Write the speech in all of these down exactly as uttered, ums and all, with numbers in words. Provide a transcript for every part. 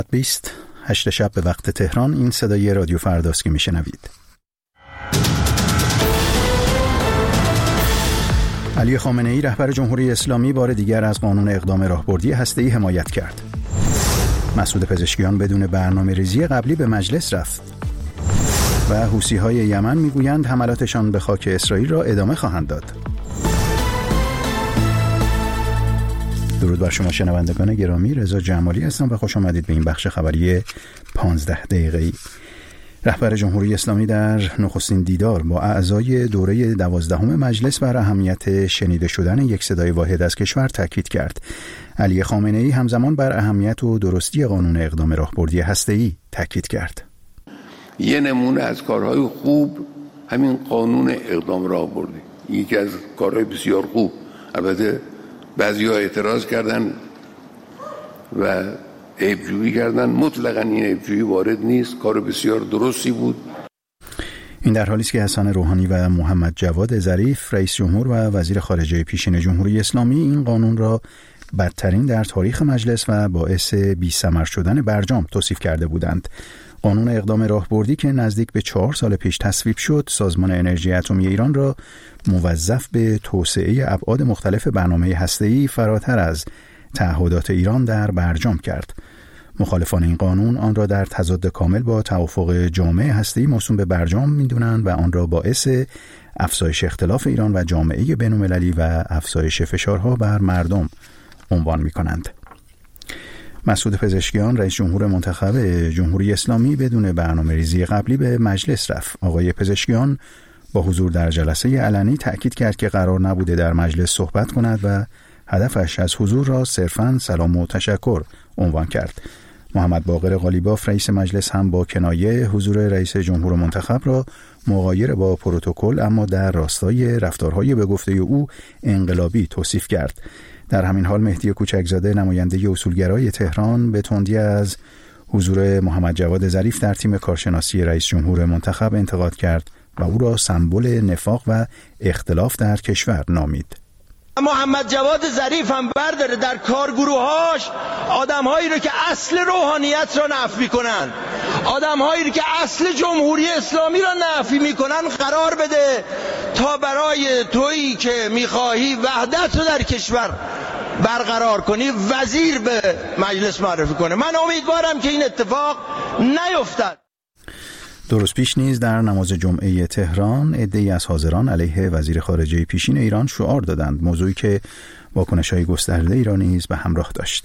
بیست هشت شب به وقت تهران. این صدای رادیو فرداست که میشنوید. علی خامنه‌ای رهبر جمهوری اسلامی بار دیگر از قانون اقدام راهبردی هسته‌ای حمایت کرد. مسعود پزشکیان بدون برنامه‌ریزی قبلی به مجلس رفت. و حوثی‌های یمن میگویند حملاتشان به خاک اسرائیل را ادامه خواهند داد. درود بر شما شنوندگان گرامی، رضا جمالی هستم و خوش آمدید به این بخش خبری پانزده دقیقه‌ای. رهبر جمهوری اسلامی در نخستین دیدار با اعضای دوره دوازدهم مجلس بر اهمیت شنیده شدن یک صدای واحد از کشور تاکید کرد. علی خامنه‌ای همزمان بر اهمیت و درستی قانون اقدام راهبردی هسته‌ای تاکید کرد. یه نمونه از کارهای خوب همین قانون اقدام راهبردی، یکی از کارهای بسیار خوب. البته بعضی‌ها اعتراض کردن و عیب‌جویی کردن، مطلقاً این عیب‌جویی وارد نیست، کار بسیار درستی بود. این در حالی است که حسن روحانی و محمد جواد ظریف رئیس جمهور و وزیر خارجه پیشین جمهوری اسلامی این قانون را بدترین در تاریخ مجلس و باعث بی‌ثمر شدن برجام توصیف کرده بودند. قانون اقدام راهبردی که نزدیک به چهار سال پیش تصویب شد، سازمان انرژی اتمی ایران را موظف به توسعه ابعاد مختلف برنامه هسته‌ای فراتر از تعهدات ایران در برجام کرد. مخالفان این قانون آن را در تضاد کامل با توافق جامعه هسته‌ای موسوم به برجام می‌دونند و آن را باعث افزایش اختلاف ایران و جامعه بین‌المللی و افزایش فشارها بر مردم عنوان می‌کنند. مسعود پزشکیان رئیس جمهور منتخب جمهوری اسلامی بدون برنامه‌ریزی قبلی به مجلس رفت. آقای پزشکیان با حضور در جلسه علنی تأکید کرد که قرار نبوده در مجلس صحبت کند و هدفش از حضور را صرفاً سلام و تشکر عنوان کرد. محمد باقر قالیباف رئیس مجلس هم با کنایه حضور رئیس جمهور منتخب را مغایر با پروتکل اما در راستای رفتارهای به گفته او انقلابی توصیف کرد. در همین حال مهدی کوچکزاده نماینده اصولگرای تهران به تندی از حضور محمد جواد ظریف در تیم کارشناسی رئیس جمهور منتخب انتقاد کرد و او را سمبل نفاق و اختلاف در کشور نامید. محمد جواد ظریف هم برداره در کارگروهاش آدم‌هایی رو که اصل روحانیت را نفی می‌کنن، آدم‌هایی رو که اصل جمهوری اسلامی را نفی می‌کنن قرار بده تا برای تویی که می‌خواهی وحدت رو در کشور برقرار کنی وزیر به مجلس معرفی کنه. من امیدوارم که این اتفاق نیفتد. دو روز پیش نیز در نماز جمعه تهران عده‌ای از حاضران علیه وزیر خارجه پیشین ایران شعار دادند، موضوعی که واکنش‌های گسترده ایرانی نیز به همراه داشت.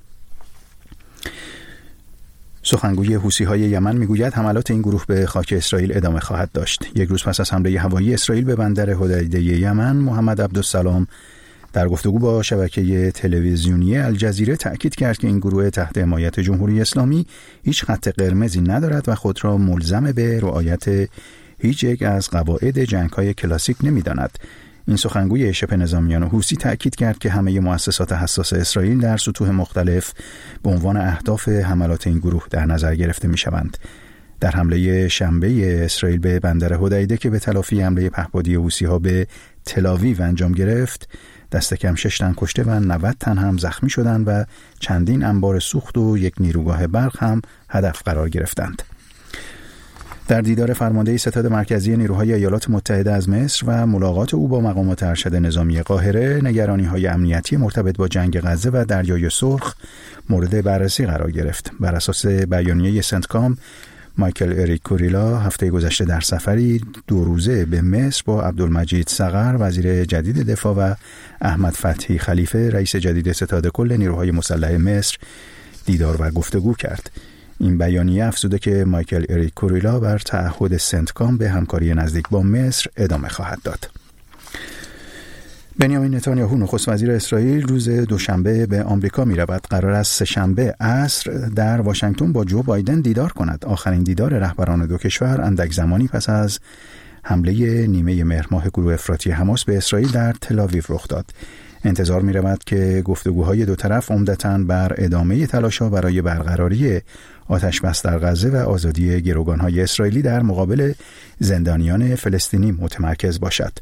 سخنگوی حوثی‌های یمن میگوید حملات این گروه به خاک اسرائیل ادامه خواهد داشت. یک روز پس از حمله هوایی اسرائیل به بندر حدیده یمن، محمد عبدالسلام در گفتگو با شبکه تلویزیونی الجزیره تأکید کرد که این گروه تحت حمایت جمهوری اسلامی هیچ خط قرمزی ندارد و خود را ملزم به رعایت هیچ یک از قواعد جنگ‌های کلاسیک نمی‌داند. این سخنگوی شبه نظامیان حوثی تأکید کرد که همه مؤسسات حساس اسرائیل در سطوح مختلف به عنوان اهداف حملات این گروه در نظر گرفته می‌شوند. در حمله شنبه اسرائیل به بندر حدیده که به تلافی حمله پهپادی حوثی‌ها به تل‌آویو انجام گرفت، دست کم شش تن کشته و نود تن هم زخمی شدند و چندین انبار سوخت و یک نیروگاه برق هم هدف قرار گرفتند. در دیدار فرمانده ستاد مرکزی نیروهای ایالات متحده از مصر و ملاقات او با مقامات ارشد نظامی قاهره، نگرانی‌های امنیتی مرتبط با جنگ غزه و دریای سرخ مورد بررسی قرار گرفت. بر اساس بیانیه سنتکام، مایکل اریک کوریلا هفته گذشته در سفری دو روزه به مصر با عبدالمجید صقر وزیر جدید دفاع و احمد فتحی خلیفه رئیس جدید ستاد کل نیروهای مسلح مصر دیدار و گفتگو کرد. این بیانیه افزوده که مایکل اریک کوریلا بر تعهد سنتکام به همکاری نزدیک با مصر ادامه خواهد داد. بنیامین نتانیاهو نخست وزیر اسرائیل روز دوشنبه به آمریکا می رود. قرار است سه‌شنبه عصر در واشنگتن با جو بایدن دیدار کند. آخرین دیدار رهبران دو کشور اندک زمانی پس از حمله نیمه مهر ماه گروه افراطی حماس به اسرائیل در تل‌آویو رخ داد. انتظار می رود که گفتگوهای دو طرف عمدتاً بر ادامه تلاش‌ها برای برقراری آتش بس در غزه و آزادی گروگان‌های اسرائیلی در مقابل زندانیان فلسطینی متمرکز باشد.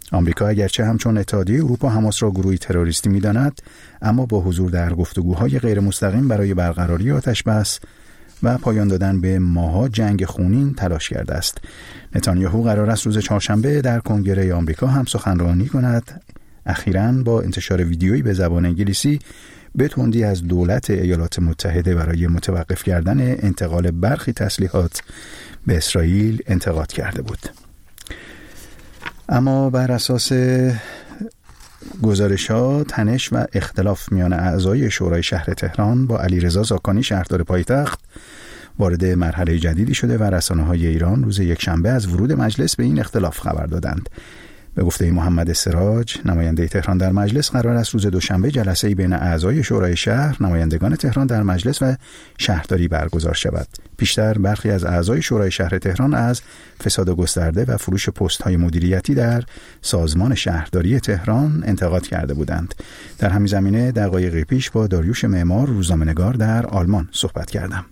آمریکا اگرچه همچون اتحادیه اروپا حماس را گروهی تروریستی می‌داند، اما با حضور در گفتگوهای غیر مستقیم برای برقراری آتش‌بس و پایان دادن به ماها جنگ خونین تلاش کرده است. نتانیاهو قرار است روز چهارشنبه در کنگره آمریکا هم سخنرانی کند. اخیراً با انتشار ویدیویی به زبان انگلیسی به تندی از دولت ایالات متحده برای متوقف کردن انتقال برخی تسلیحات به اسرائیل انتقاد کرده بود. اما بر اساس گزارش‌ها تنش و اختلاف میان اعضای شورای شهر تهران با علیرضا زاکانی شهردار پایتخت وارد مرحله جدیدی شده و رسانه‌های ایران روز یکشنبه از ورود مجلس به این اختلاف خبر دادند. به گفته محمد سراج نماینده تهران در مجلس، قرار است روز دوشنبه جلسه‌ای بین اعضای شورای شهر، نمایندگان تهران در مجلس و شهرداری برگزار شود. پیشتر برخی از اعضای شورای شهر تهران از فساد گسترده و فروش پست‌های مدیریتی در سازمان شهرداری تهران انتقاد کرده بودند. در همین زمینه دقایقی پیش با داریوش معمار، روزنامه‌نگار در آلمان صحبت کردم.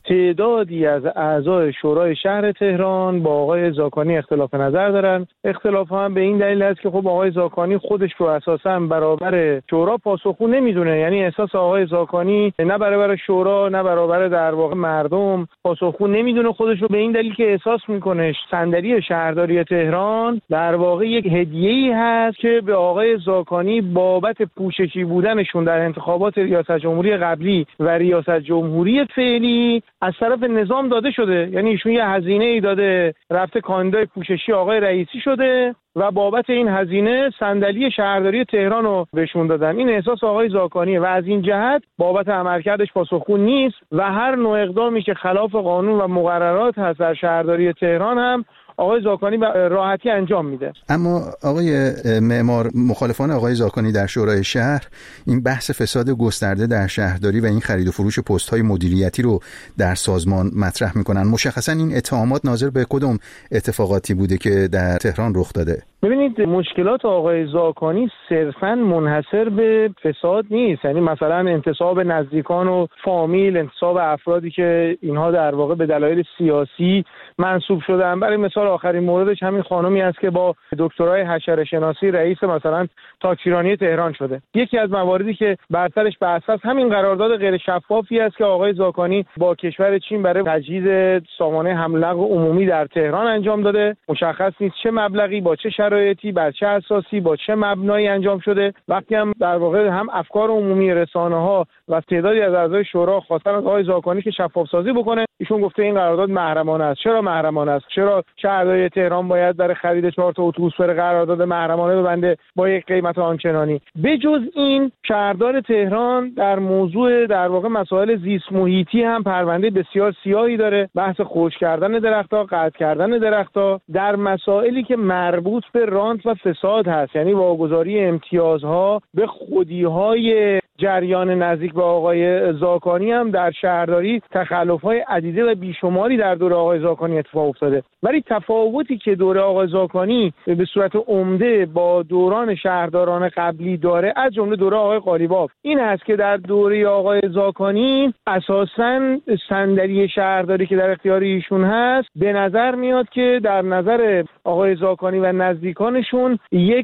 تعدادی از اعضای شورای شهر تهران با آقای زاکانی اختلاف نظر دارن. اختلاف هم به این دلیل است که خب آقای زاکانی خودش رو اساساً برابر شورا پاسخگو نمیدونه، یعنی احساس آقای زاکانی نه برابر شورا نه برابر در واقع مردم پاسخگو نمیدونه خودش رو، به این دلیل که احساس میکنه صندلی شهرداری تهران در واقع یک هدیه‌ای هست که به آقای زاکانی بابت پوششی بودنشون در انتخابات ریاست جمهوری قبلی و ریاست جمهوری فعلی از طرف نظام داده شده. یعنی ایشون یه هزینه ای داده، رفته کاندیدای پوششی آقای رئیسی شده و بابت این هزینه صندلی شهرداری تهران رو بهشون دادن. این احساس آقای زاکانیه و از این جهت بابت عملکردش پاسخگو نیست و هر نوع اقدامی که خلاف قانون و مقررات هست در شهرداری تهران هم آقای زاکانی راحتی انجام میده. اما آقای معمار، مخالفان آقای زاکانی در شورای شهر این بحث فساد گسترده در شهرداری و این خرید و فروش پست‌های مدیریتی رو در سازمان مطرح میکنن. مشخصا این اتهامات ناظر به کدوم اتفاقاتی بوده که در تهران رخ داده؟ ببینید، مشکلات آقای زاکانی صرفاً منحصر به فساد نیست. یعنی مثلا انتصاب نزدیکان و فامیل، انتصاب افرادی که اینها در واقع به دلایل سیاسی منصوب شدن. برای مثال آخرین موردش همین خانمی است که با دکترای حشره شناسی رئیس مثلا تاکسیرانی تهران شده. یکی از مواردی که بر سرش بحث است همین قرارداد غیر شفافی است که آقای زاکانی با کشور چین برای تجهیز سامانه حمل نقل عمومی در تهران انجام داده. مشخص نیست چه مبلغی، با چه شرایطی، بر چه اساسی، با چه مبنایی انجام شده. وقتی هم در واقع هم افکار عمومی، رسانه‌ها و تعدادی از اعضای شورا خواستن از آقای زاکانی که شفاف سازی بکنه، ایشون گفته این قرارداد محرمانه است. چرا محرمانه است؟ چرا شهرداری تهران باید برای خرید چهار تا اتوبوس بره قرارداد محرمانه ببنده با یک قیمت آنچنانی؟ بجز این، شهردار تهران در موضوع در واقع مسائل زیست محیطی هم پرونده بسیار سیاهی داره. بحث خشک کردن درخت‌ها، قطع کردن درخت‌ها در مسائلی که مربوط به رانت و فساد هست، یعنی واگذاری امتیازها به خودی‌های جریان نزدیک به آقای زاکانی هم در شهرداری تخلف‌های عدیده و بیشماری در دوره آقای زاکانی اتفاق افتاده. ولی تفاوتی که دوره آقای زاکانی به صورت عمده با دوران شهرداران قبلی داره، از جمله دوره آقای قالیباف، این است که در دوره آقای زاکانی اساساً صندلی شهرداری که در اختیار ایشون هست، به نظر میاد که در نظر آقای زاکانی و نزدیکانشون یک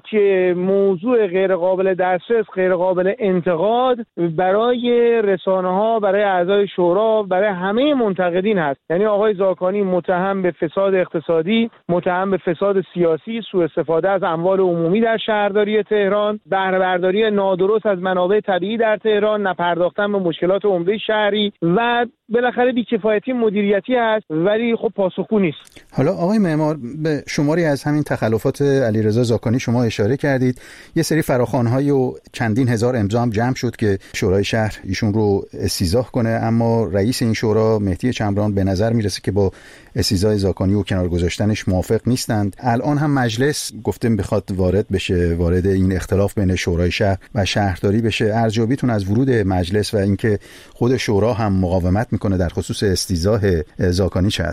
موضوع غیر قابل دسترس، غیر قابل انتقاد برای رسانه‌ها، برای اعضای شورا، برای همه منتقدین هست. یعنی آقای زاکانی متهم به فساد اقتصادی، متهم به فساد سیاسی، سوء استفاده از اموال عمومی در شهرداری تهران، بهره برداری نادرست از منابع طبیعی در تهران، نپرداختن به مشکلات عمده شهری و بالاخره بی‌کفایتی مدیریتی هست، ولی خب پاسخگو نیست. حالا آقای معمار، به شماری از همین تخلفات علیرضا زاکانی شما اشاره کردید. یه سری فراخوان‌های و چندین هزار امضا هم جمع شد که شورای شهر ایشون رو استیضاح کنه، اما رئیس این شورا مهدی چمران به نظر میرسه که با استیضاح زاکانی و کنار گذاشتنش موافق نیستند. الان هم مجلس گفته میخواد وارد بشه، وارد این اختلاف بین شورای شهر و شهرداری بشه. ارزیابیتون از ورود مجلس و اینکه خود شورا هم مقاومت میکنه در خصوص استیضاح زاکانی چه است؟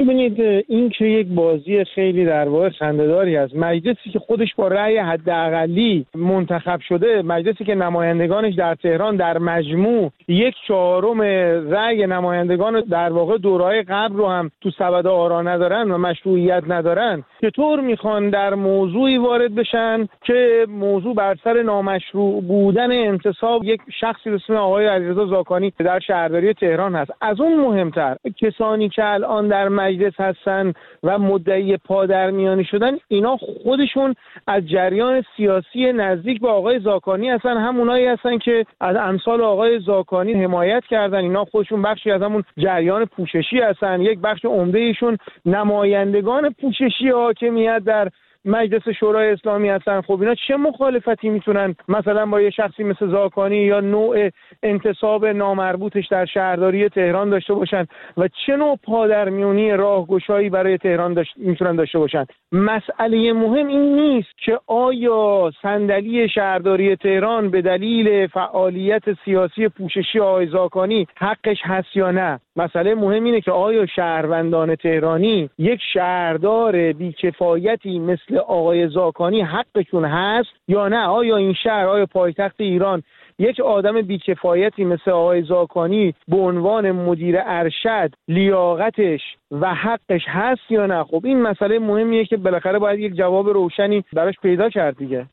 ببینید این که یک بازی خیلی در واقع خنده‌داری است. مجلسی که خودش با رأی حداقلی منتخب شده، مجلسی که نمایندگانش در تهران در مجموع یک چهارم رأی نمایندگان در واقع دوره‌های قبل رو هم تو سبد آرا ندارن و مشروعیت ندارن، چطور میخوان در موضوعی وارد بشن که موضوع بر سر نامشروع بودن انتصاب یک شخصی به اسم آقای علیرضا زاکانی در شهرداری تهران هست؟ از اون مهمتر کسانی که الان در مجلس هستن و مدعی پادرمیانی شدن، اینا خودشون از جریان سیاسی نزدیک به آقای زاکانی هستن، همونایی هستن که از امثال آقای زاکانی حمایت کردن. اینا خودشون بخشی از همون جریان پوششی هستن. یک بخش عمده ایشون نمایندگان پوششی حاکمیت در مجلس شورای اسلامی هستن. خب اینا چه مخالفتی میتونن مثلا با یه شخصی مثل زاکانی یا نوع انتصاب نامربوطش در شهرداری تهران داشته باشن و چه نوع پادرمیونی راهگشایی برای تهران داشت میتونن داشته باشن؟ مسئله مهم این نیست که آیا صندلی شهرداری تهران به دلیل فعالیت سیاسی پوششی آقای زاکانی حقش هست یا نه. مسئله مهم اینه که آیا شهروندان تهرانی یک شهردار بیکفایتی مثل آقای زاکانی حقشون هست یا نه؟ آیا این شهر، آیا پایتخت ایران یک آدم بیکفایتی مثل آقای زاکانی به عنوان مدیر ارشد لیاقتش و حقش هست یا نه؟ خب این مسئله مهمیه که بالاخره باید یک جواب روشنی براش پیدا کرد دیگه.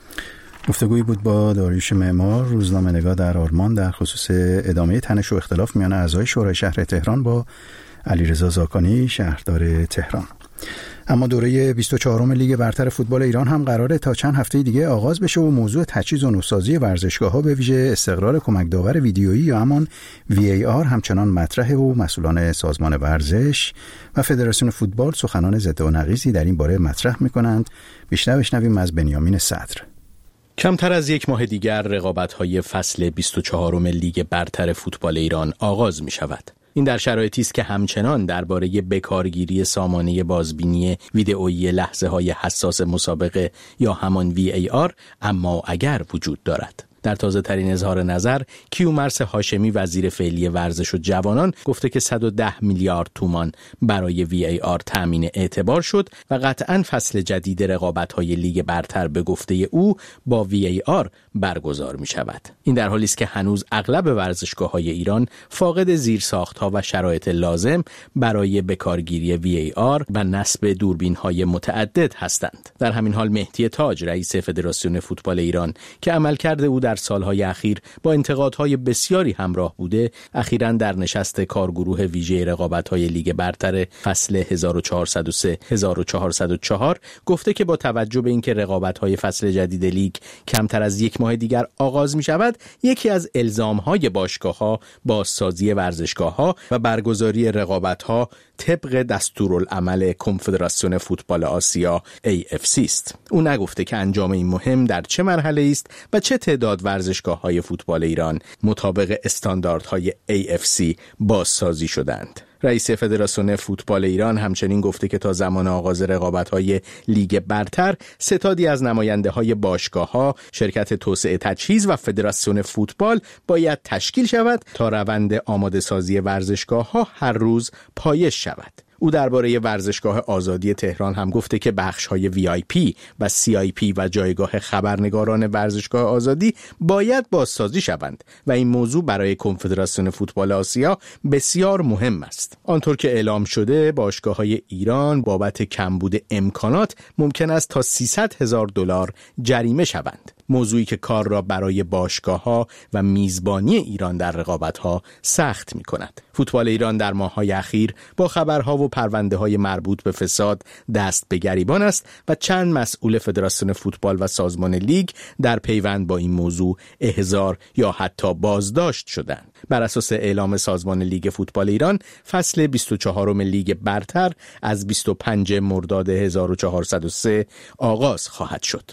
گفتگویی بود با داریوش معمار، روزنامه‌نگار در آلمان، در خصوص ادامه تنش و اختلاف میان اعضای شورای شهر تهران با علیرضا زاکانی شهردار تهران. اما دوره بیست و چهارم لیگ برتر فوتبال ایران هم قراره تا چند هفته دیگه آغاز بشه و موضوع تجهیز و نوسازی ورزشگاه‌ها به ویژه استقرار کمک داور ویدیویی یا همان وی ای آر همچنان مطرحه و مسئولان سازمان ورزش و فدراسیون فوتبال سخنان ضد و نقیضی در این باره مطرح می‌کنند. بیشتر بشنویم از بنیامین صدر. کمتر از یک ماه دیگر رقابت‌های فصل بیست و چهارم لیگ برتر فوتبال ایران آغاز می‌شود. این در شرایطی است که همچنان درباره بکارگیری سامانه بازبینی ویدئویی لحظه‌های حساس مسابقه یا همان وی ای آر اما اگر وجود دارد. در تازه ترین اظهار نظر، کیومرث هاشمی وزیر فعلی ورزش و جوانان گفته که صد و ده میلیارد تومان برای وی ای آر تامین اعتبار شد و قطعاً فصل جدید رقابت‌های لیگ برتر به گفته او با وی ای آر برگزار می شود. این در حالی است که هنوز اغلب ورزشگاه‌های ایران فاقد زیرساخت‌ها و شرایط لازم برای بکارگیری وی ای آر و نصب دوربین‌های متعدد هستند. در همین حال مهدی تاج رئیس فدراسیون فوتبال ایران که عملکرد او در سالهای اخیر با انتقادهای بسیاری همراه بوده، اخیراً در نشست کارگروه ویژه رقابت‌های لیگ برتر فصل هزار و چهارصد و سه هزار و چهارصد و چهار گفته که با توجه به اینکه رقابت‌های فصل جدید لیگ کمتر از یک ماه دیگر آغاز می‌شود، یکی از الزام‌های باشگاه‌ها بازسازی ورزشگاه‌ها و برگزاری رقابت‌ها طبق دستورالعمل کنفدراسیون فوتبال آسیا ای اف سی است. او نگفته که انجام این مهم در چه مرحله است و چه تعداد ورزشگاه‌های فوتبال ایران مطابق استانداردهای ای اف سی بازسازی شدند. رئیس فدراسیون فوتبال ایران همچنین گفته که تا زمان آغاز رقابت‌های لیگ برتر ستادی از نماینده‌های باشگاه‌ها، شرکت توسعه تجهیز و فدراسیون فوتبال باید تشکیل شود تا روند آماده‌سازی ورزشگاه‌ها هر روز پایش شود. او درباره ورزشگاه آزادی تهران هم گفته که بخش‌های وی آی پی و سی آی پی و جایگاه خبرنگاران ورزشگاه آزادی باید بازسازی شوند و این موضوع برای کنفدراسیون فوتبال آسیا بسیار مهم است. آنطور که اعلام شده، باشگاه‌های ایران بابت کمبود امکانات ممکن است تا سیصد هزار دلار جریمه شوند. موضوعی که کار را برای باشگاه‌ها و میزبانی ایران در رقابت‌ها سخت می‌کند. فوتبال ایران در ماه‌های اخیر با خبرها و پرونده‌های مربوط به فساد دست به گریبان است و چند مسئول فدراسیون فوتبال و سازمان لیگ در پیوند با این موضوع احضار یا حتی بازداشت شدند. بر اساس اعلام سازمان لیگ فوتبال ایران، فصل بیست و چهارم لیگ برتر از بیست و پنجم مرداد هزار و چهارصد و سه آغاز خواهد شد.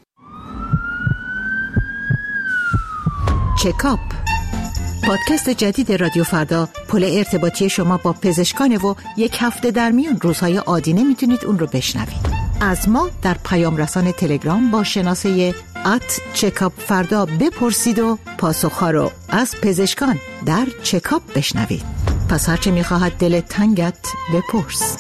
چکاپ، پادکست جدید رادیو فردا، پل ارتباطی شما با پزشکان و یک هفته در میان روزهای عادی نمیتونید اون رو بشنوید. از ما در پیام رسان تلگرام با شناسه ات چکاپ فردا بپرسید و پاسخها رو از پزشکان در چکاپ بشنوید. پس هرچه میخواهد دل تنگت بپرس.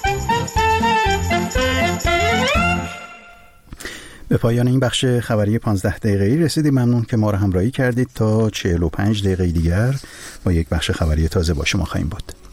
به پایان این بخش خبری پانزده دقیقه‌ای رسیدیم. ممنون که ما را همراهی کردید. تا چهل و پنج دقیقه دیگر با یک بخش خبری تازه با شما خواهیم بود.